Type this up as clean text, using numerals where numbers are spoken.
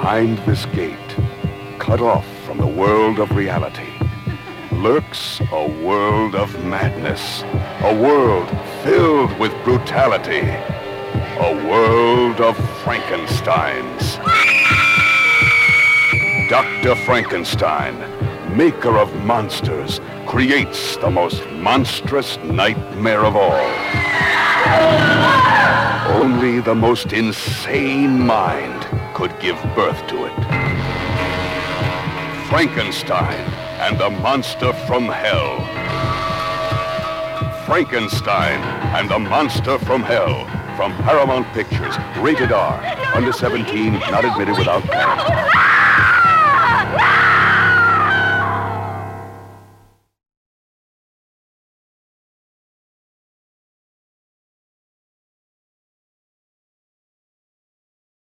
Behind this gate, cut off from the world of reality, lurks a world of madness, a world filled with brutality, a world of Frankensteins. Dr. Frankenstein, maker of monsters, creates the most monstrous nightmare of all. Only the most insane mind could give birth to it. Frankenstein and the Monster from Hell. Frankenstein and the Monster from Hell. From Paramount Pictures. Rated R. Under 17, not admitted without parent.